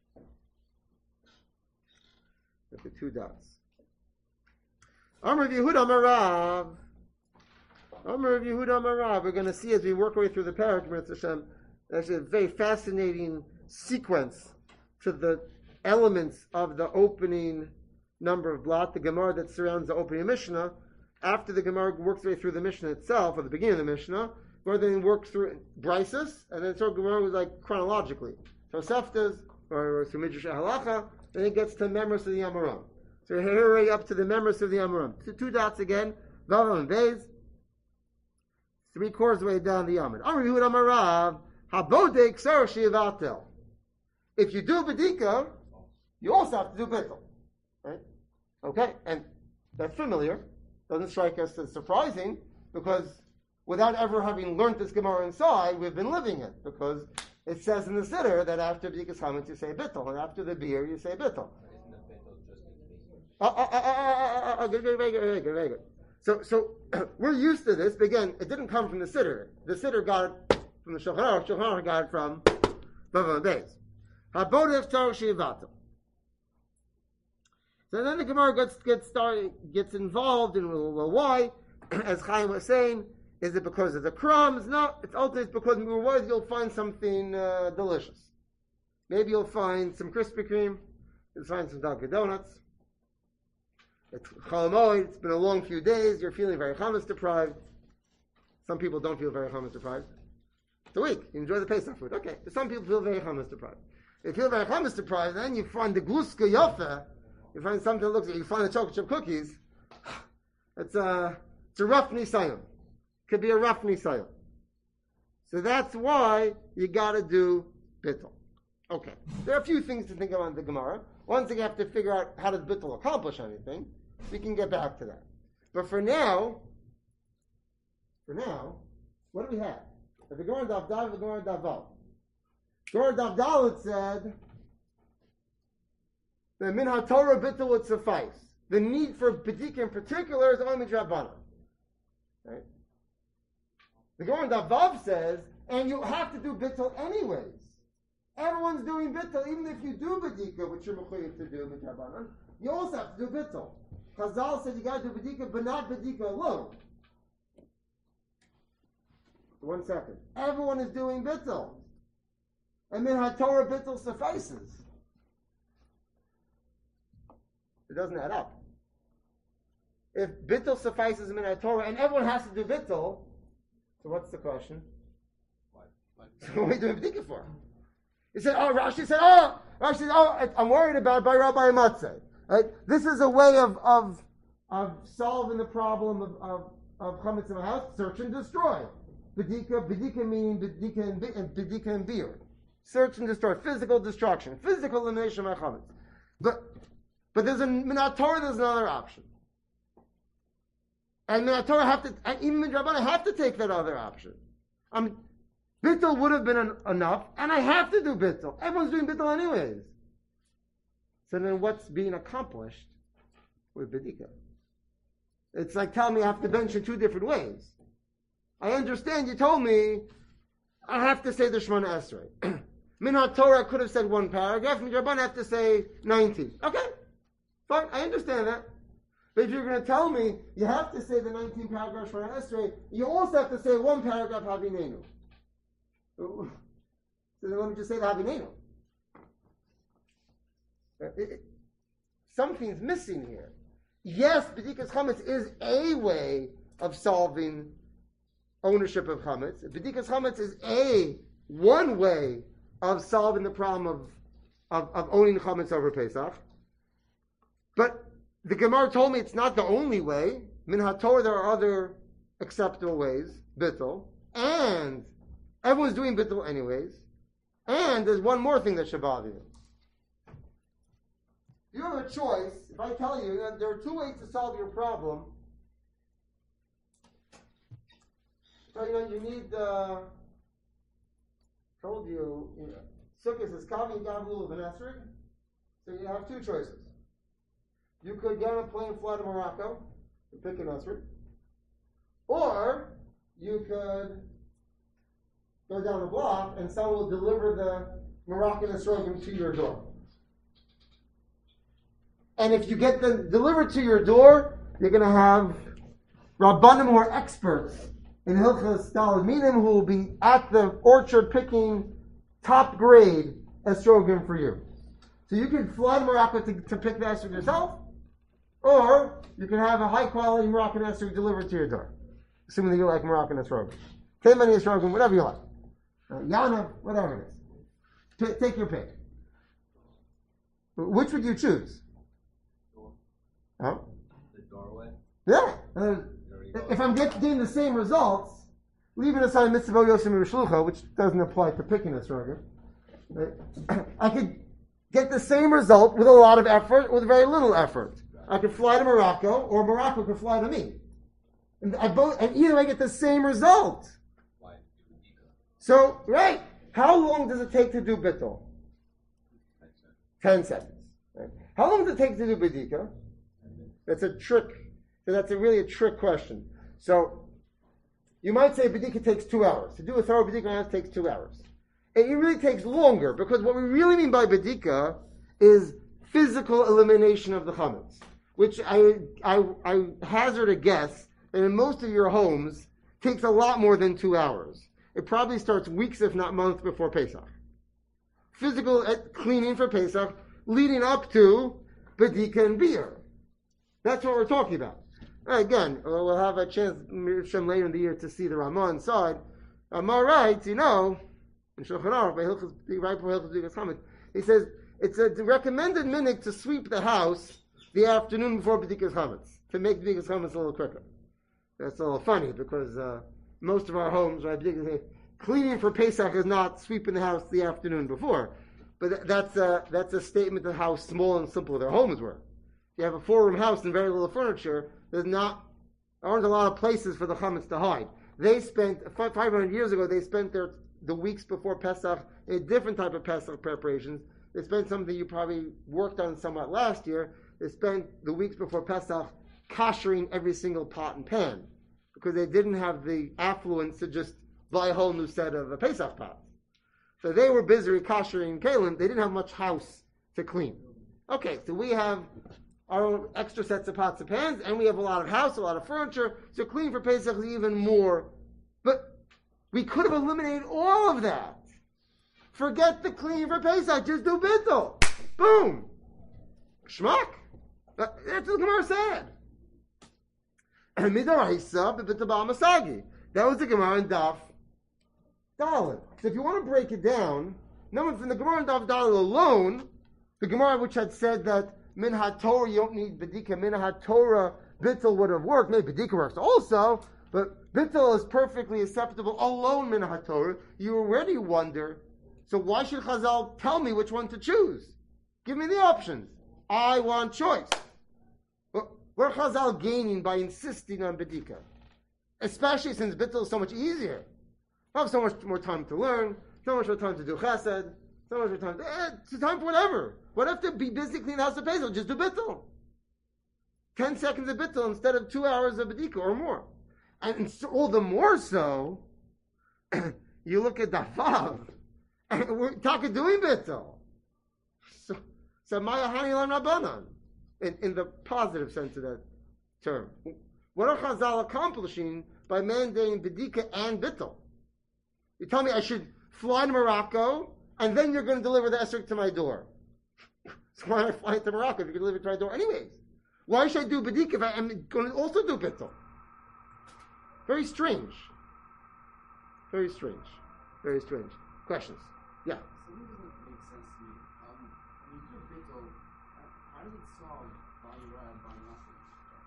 At the two dots. Amar Yehuda Amar Rav. Amar Yehuda Amar Rav. We're going to see as we work our way through the parak, Mitzvah Hashem, actually a very fascinating sequence to the elements of the opening number of blot, the Gemara that surrounds the opening Mishnah. After the Gemara works its way through the Mishnah itself, or the beginning of the Mishnah, Gemara then works through Brises, and then so Gemara was like chronologically. So Seftas, or through Midrash Halacha, then it gets to members of the Amoram. So here we're already up to the members of the Amoram. Two, two dots again, Vav and Beis, three quarters of the way down the Amud. Amar Yehuda Amar Rav, Habodek Ksar Shivatel. If you do B'dika, you also have to do Bittul. Right? Okay? And that's familiar. Doesn't strike us as surprising, because without ever having learned this Gemara inside, we've been living it. Because it says in the Siddur that after B'dikas Chametz you say Bittul, and after the beer you say Bittul. Good, good, very good, very good, very good. So, so we're used to this, but again, it didn't come from the Siddur. The Siddur got it from the Shulchan Aruch, Shulchan Aruch got it from Vav Beis. Habodef Tar Shivatel. So then the Gemara gets gets started, gets involved in well, why? As Chaim was saying, is it because of the crumbs? No, it's ultimately because you'll find something uh, delicious. Maybe you'll find some Krispy Kreme. Let's find some Dunkin' Donuts. It's Chol Hamoed, it's been a long few days, you're feeling very chametz deprived. Some people don't feel very chametz deprived. It's a week, you enjoy the Pesach food. Okay, but some people feel very chametz deprived. If you feel very chametz deprived, then you find the gluska yofa, you find something that looks like, you find the chocolate chip cookies. It's a, it's a rough nisayon. Could be a rough nisayon. So that's why you gotta do bittul. Okay, there are a few things to think about in the Gemara. One thing you have to figure out, how does bittul accomplish anything? We can get back to that. But for now, for now, what do we have? The Gemara Daf Dav, the Gemara Daf Vav. Gemara Daf Dalet said that min haTorah bittul would suffice. The need for bedika in particular is only midrabanan. Right? The Gemara Daf Vav says, and you have to do bittul anyways. Everyone's doing bittul, even if you do bedika, which you're mechuyev to do midrabanan, you also have to do bittul. Chazal said you got to do bedika, but not bedika alone. One second. Everyone is doing bittul. And then HaTorah bittul suffices. It doesn't add up. If bittul suffices in HaTorah and everyone has to do bittul, so what's the question? So what are we doing bedika for? He said, oh, Rashi said, oh, Rashi said, oh, I'm worried about by Rabbi Matzeh. Right? This is a way of, of, of solving the problem of, of, of chametz in the house, search and destroy. Bedika, bedika meaning bedika and, and bedika and beer. Search and destroy, physical destruction, physical elimination of chametz. But but there's a minat Torah, there's another option. And minat Torah have to, and even midrabanan have to take that other option. I mean, bittul would have been an, enough, and I have to do bittul. Everyone's doing bittul anyways. So then, what's being accomplished with bedika? It's like telling me I have to bench in two different ways. I understand you told me I have to say the Shemona Esrei. Minhat Torah could have said one paragraph, Midrabanan have to say nineteen. Okay, fine, I understand that. But if you're going to tell me you have to say the nineteen paragraphs Shemona Esrei, you also have to say one paragraph Havinenu. So then let me just say the Havinenu. It, it, something's missing here. Yes, Bedikas Chametz is a way of solving ownership of chametz. Bedikas chametz is a one way of solving the problem of, of, of owning chametz over Pesach. But the Gemara told me it's not the only way. Min haTorah, there are other acceptable ways, bittul, and everyone's doing bittul anyways. And there's one more thing that should bother you. You have a choice. If I tell you that there are two ways to solve your problem. So, you know, you need, uh, told you, you know, Sukkot is Kavi Gavlu of an Esrig. So you have two choices. You could get on a plane and fly to Morocco and pick an Esrig. Or you could go down the block and someone will deliver the Moroccan Esrogim to your door. And if you get them delivered to your door, you're going to have Rabbanim who are experts in Hilchas Daled Minim who will be at the orchard picking top grade estrogen for you. So you can fly to Morocco to, to pick the estrogen yourself, or you can have a high quality Moroccan estrogen delivered to your door, assuming that you like Moroccan estrogen. Taimani estrogen, whatever you like. Uh, Yana, whatever it is. P- take your pick. Which would you choose? Huh? The doorway? Yeah. Uh, if I'm getting the same results, leaving aside mitzvah yosim shlucha, which doesn't apply to picking a estrogen, I could get the same result with a lot of effort, with very little effort. I could fly to Morocco, or Morocco could fly to me. And I both, and either I get the same result. So, right, how long does it take to do bittul? Ten seconds. Right? How long does it take to do bedika? That's a trick. So that's a really a trick question. So, you might say bedika takes two hours. To do a thorough bedika takes two hours. It really takes longer, because what we really mean by bedika is physical elimination of the chametz, which I, I, I hazard a guess that in most of your homes takes a lot more than two hours. It probably starts weeks, if not months, before Pesach. Physical cleaning for Pesach leading up to Bedika and Beer. That's what we're talking about. Again, we'll have a chance later in the year to see the Ramah inside. Ramah writes, you know, in Shulchan Aruch, by Hilchos, right before Hilchos Bedikas Chametz, he says it's a recommended minhag to sweep the house the afternoon before Bedikas Chametz, to make Bedikas Chametz a little quicker. That's a little funny because uh, most of our homes, right, cleaning for Pesach is not sweeping the house the afternoon before, but that's a, that's a statement of how small and simple their homes were. If you have a four-room house and very little furniture, there's not there aren't a lot of places for the chametz to hide. They spent five hundred years ago. They spent their the weeks before Pesach in a different type of Pesach preparations. They spent something you probably worked on somewhat last year. They spent the weeks before Pesach koshering every single pot and pan because they didn't have the affluence to just buy a whole new set of uh, Pesach pots. So they were busy koshering kalim. They didn't have much house to clean. Okay, so we have our own extra sets of pots and pans, and we have a lot of house, a lot of furniture, so clean for Pesach is even more. But we could have eliminated all of that. Forget the clean for Pesach, just do bittul. Boom. Shmuck. That, that's what the Gemara said. And midaraisa b'bittul b'amasagi. That was the Gemara in Daf Dalet. So if you want to break it down, no one from the Gemara in Daf Dalet alone, the Gemara which had said that Min HaTorah, you don't need Bedika. Min HaTorah, Bittul would have worked. Maybe Bedika works also, but Bittul is perfectly acceptable alone, Min HaTorah. You already wonder, so why should Chazal tell me which one to choose? Give me the options. I want choice. But what are Chazal gaining by insisting on Bedika? Especially since Bittul is so much easier. I have so much more time to learn, so much more time to do chesed, so much more time. Eh, it's time for whatever. What if to be busy cleaning the house of Pesach? Just do bittul. Ten seconds of bittul instead of two hours of bedika or more. And so, all the more so, you look at the Vav, and we're talking doing bittul. So, so Maya Hani Lam Rabbanan, in in the positive sense of that term. What are Chazal accomplishing by mandating bedika and bittul? You tell me I should fly to Morocco, and then you're going to deliver the esrog to my door. So why am I flying to Morocco if you can deliver it to my door anyways? Why should I do B'dik if I am going to also do Bittul? Very strange. Very strange. Very strange. Questions? Yeah. Something doesn't make sense to me. Um, when you do Bittul, how does it solve Bayra and Baymasik?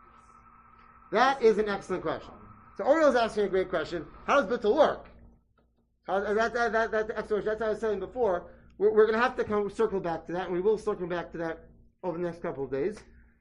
That is an excellent question. So Oriel is asking a great question. How does Bittul work? How, that, that, that, that's excellent. That's what I was saying before. We're, we're going to have to come circle back to that, and we will circle back to that over the next couple of days.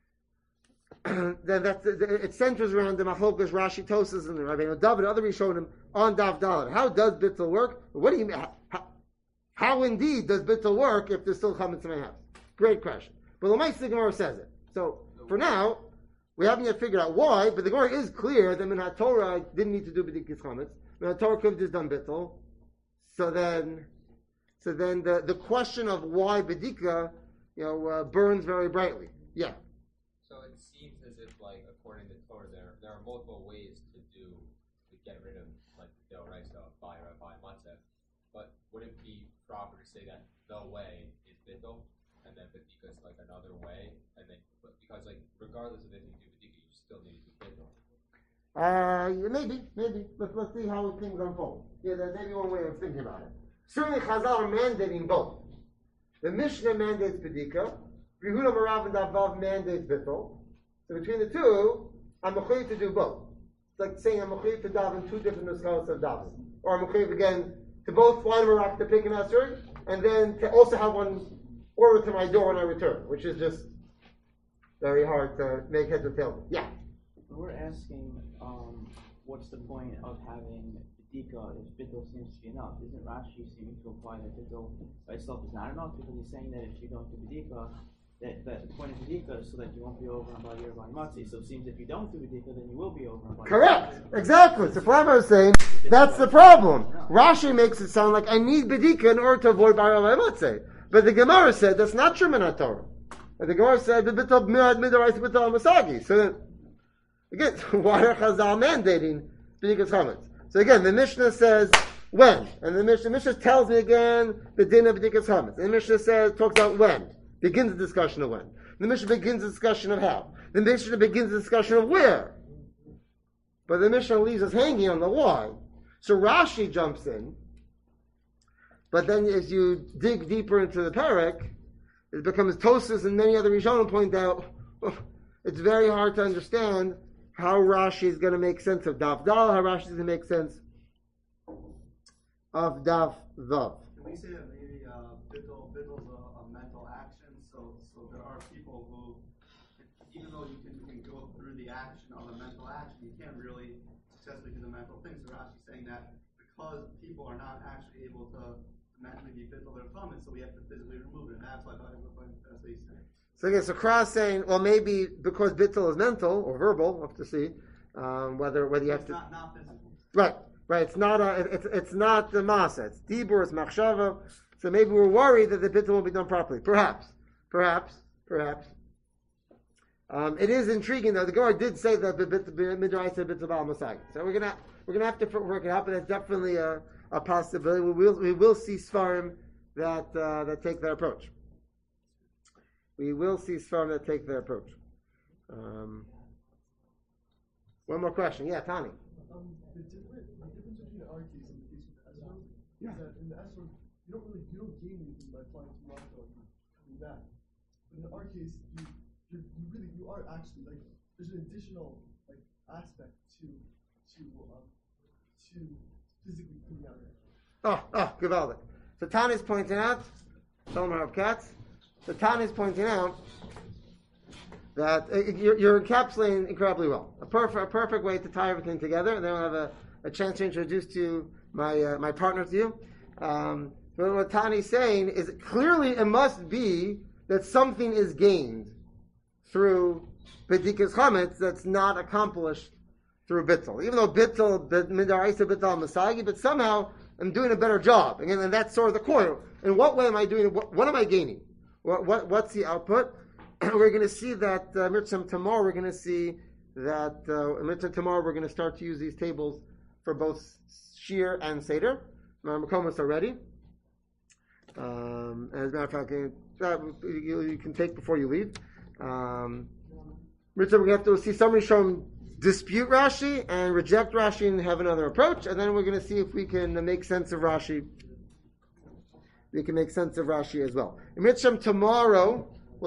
that, that, that, it centers around the Machlokas, Rashi, Tosas, and the Rabbeinu David, other Rishonim on Daf Dalet. How does Bittul work? What do you mean? How, how indeed does Bittul work if there's still chametz in my house? Great question. But the Lamaisa Gemara says it. So for now, we haven't yet figured out why, but the Gemara is clear that Min HaTorah didn't need to do B'dikas chametz. Min HaTorah could have just done Bittul. So then, so then the, the question of why Bedika, you know, uh, burns very brightly. Yeah. So it seems as if, like, according to Torah, there there are multiple ways to do to get rid of like the Doraisa, Bayra, Bay Matzeh. But would it be proper to say that the way is Bittul, and then Bedika is like another way, and then but because like regardless of if you do Bedika, you still need to do Bittul. Uh, maybe, maybe. Let's, let's see how things unfold. Yeah, that's maybe one way of thinking about it. Certainly, Chazal are mandating both. The Mishnah mandates Bedika. Yehuda Marav and Davav mandates Bittul. So between the two, I'm mechuyev to do both. It's like saying I'm mechuyev to daven two different nuskalos of daven, or I'm mechuyev again to both fly to Morocco to pick an esrog, and then to also have one order to my door when I return, which is just very hard to make heads or tails. Yeah. We're asking, um, what's the point of having Bedika if Bittul seems to be enough? Isn't Rashi seeming to imply that Bittul by itself is not enough? Because he's saying that if you don't do Bedika, that, that the point of Bedika is so that you won't be over on Bayir by Matzi. So it seems if you don't do Bedika, then you will be over on Bayir. Correct. Exactly. So Flavor is saying that's the problem. Rashi makes it sound like I need Bedika in order to avoid Bayir by Matzi. But the Gemara said that's not true in Torah. The Gemara said the Bittul Mirad Midarais Bittul Masagi. So then, again, why are Chazal mandating B'dikas chametz? So again, the Mishnah says when, and the Mishnah, Mishnah tells me again the din of B'dikas chametz. And the Mishnah says talks about when. begins the discussion of when. The Mishnah begins the discussion of how. The Mishnah begins the discussion of where. But the Mishnah leaves us hanging on the why. So Rashi jumps in. But then as you dig deeper into the parak, it becomes Tosas and many other Rishonim point out, oh, it's very hard to understand how Rashi is going to make sense of Daf Dal, how Rashi is going to make sense of Daf Vav. Can we say that maybe uh, Bittul, Bittul's a, a mental action? So, so there are people who, even though you can, you can go through the action of a mental action, you can't really successfully do the mental thing. So Rashi's saying that because people are not actually able to mentally be Bittul their from it, so we have to physically remove it. And that's why I thought it was like, that's what he's saying. So again, so Kras saying, well, maybe because Bittul is mental or verbal, we'll have to see um, whether whether you have it's to. Not, not physical. Right. Right, it's not a, it's it's not the masa. It's dibur, it's machshava. So maybe we're worried that the bittul won't be done properly. Perhaps, perhaps, perhaps. Um, it is intriguing though. The Gemara did say that the midrash said bittul ba'al masag. So we're gonna we're gonna have to work it out, but it's definitely a, a possibility. We will we will see svarim that uh, that take that approach. We will see svarim that take that approach. Um, one more question, yeah, Tani. Um, the, difference, the difference between our case and the case with the Esrog Yeah. is that in the Esrog, you don't really you don't gain anything by flying to Moscow and coming back. But in our case, you you you really you are actually like there's an additional like aspect to to um to physically coming out here. Oh, oh, Givaldic. So Tani's pointing out, Shalom Harav Katz. So Tani's pointing out that uh, you're, you're encapsulating incredibly well. A perfect, a perfect way to tie everything together, and then we'll have a, a chance to introduce to you my uh, my partner to you. Um, but what Tani's saying is clearly it must be that something is gained through Bedikas Chametz that's not accomplished through Bittul. Even though Bittul, Midaraisa Bittul Masagi, but somehow I'm doing a better job. Again, and that's sort of the core. In what way am I doing it? What, what am I gaining? What, what what's the output? We're going to see that uh, Mitzvah tomorrow. We're going to see that uh, Mitzvah tomorrow. We're going to start to use these tables for both Shir and Seder. Makomas are ready. Um, as a matter of fact, uh, you, you can take before you leave. Um, Mitzvah, we're going to have to see somebody show him dispute Rashi and reject Rashi and have another approach, and then we're going to see if we can make sense of Rashi. We can make sense of Rashi as well. In Mitzvah tomorrow.